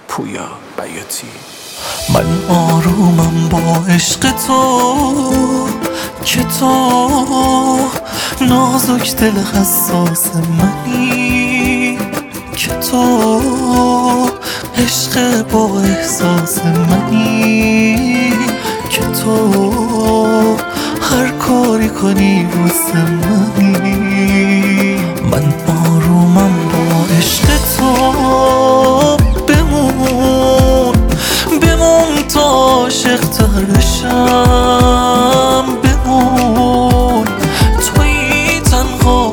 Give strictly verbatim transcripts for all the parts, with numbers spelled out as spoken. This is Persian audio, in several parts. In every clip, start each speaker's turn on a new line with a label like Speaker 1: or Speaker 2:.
Speaker 1: پویا بیاتی.
Speaker 2: من آرومم با عشق تو که تو نازک دل حساس منی، که تو عشق با احساس منی، که تو هر کاری کنی واسه منی. من آرومم با عشق تو، بمون بمون تا عاشق تر بشم، بمون توی تنها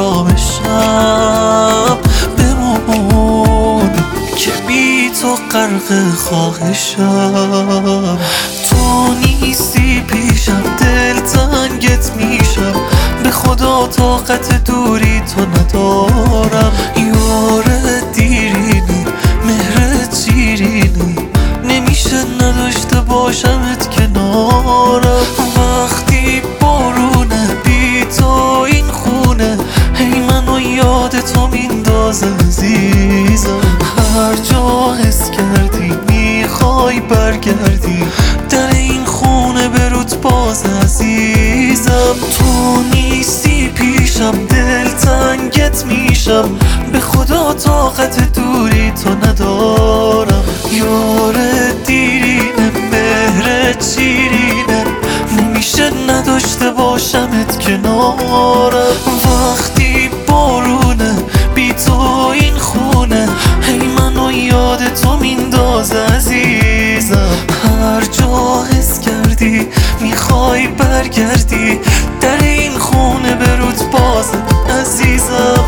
Speaker 2: آرامشم، بمون که بی تو غرق خواهشم. تو نیستی پیشم دل تنگت میشم، به خدا طاقت دوری تو ندارم. یار دیرینی مهرت شیرینی، نمیشه نداشته باشمت کنارم. وقتی بارونه بی تو این خونه، هی منو یاد تو میندازه عزیزم. هر جا حس کردی میخوای برگردی، در این خونه برود باز عزیزم. تو نیستی پیشم دل تنگت میشم، به خدا طاقت دوری تو ندارم. یار دیرینه مهرت شیرینه، نمیشه نداشته باشمت کنارم. وقتی بارونه بی تو این خونه، هی منو یاد تو میندازه عزیزم. هر جا حس کردی میخوای برگردی، در این خونه برود باز عزیزم.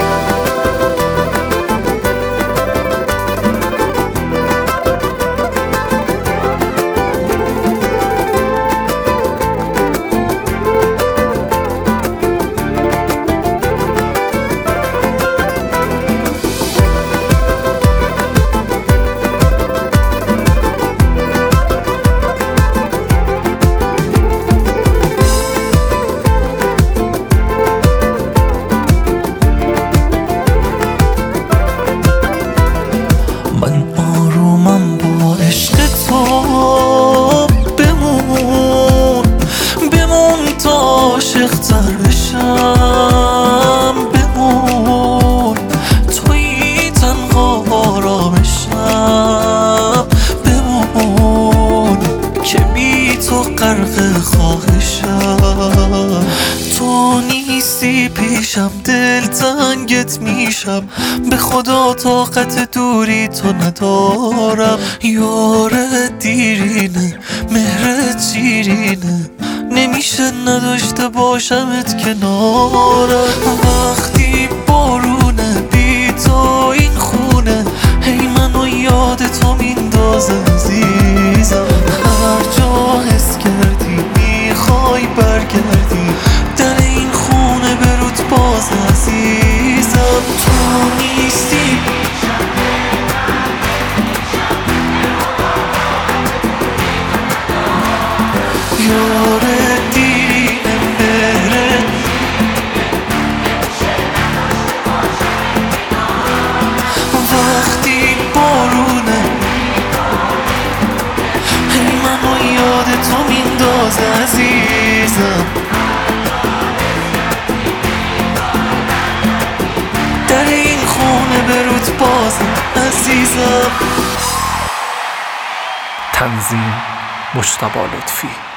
Speaker 2: من آرومم با عشق تو، بمون بمون تا عاشق تر بشم، بمون توی تنها آرامشم، بمون که بی تو غرق خواهشم. تو نیستی پیشم دل تنگت میشم، به خدا طاقت دوری تو ندارم. یار دیرینه مهرت شیرینه، نمیشه نداشته باشمت کنارم. وقتی بارونه بی تو این خونه، هی منو یاد تو میندازه عزیزم. هر جا حس کردی میخوای برگردی، در این خونه برود باز عزیزم. تو نیستی یار دیرینه مهرت، وقتی بارونه هی منو یاد تو میندازه عزیزم. در این خونه برود باز عزیزم.
Speaker 1: تنظیم مجتبی لطفی.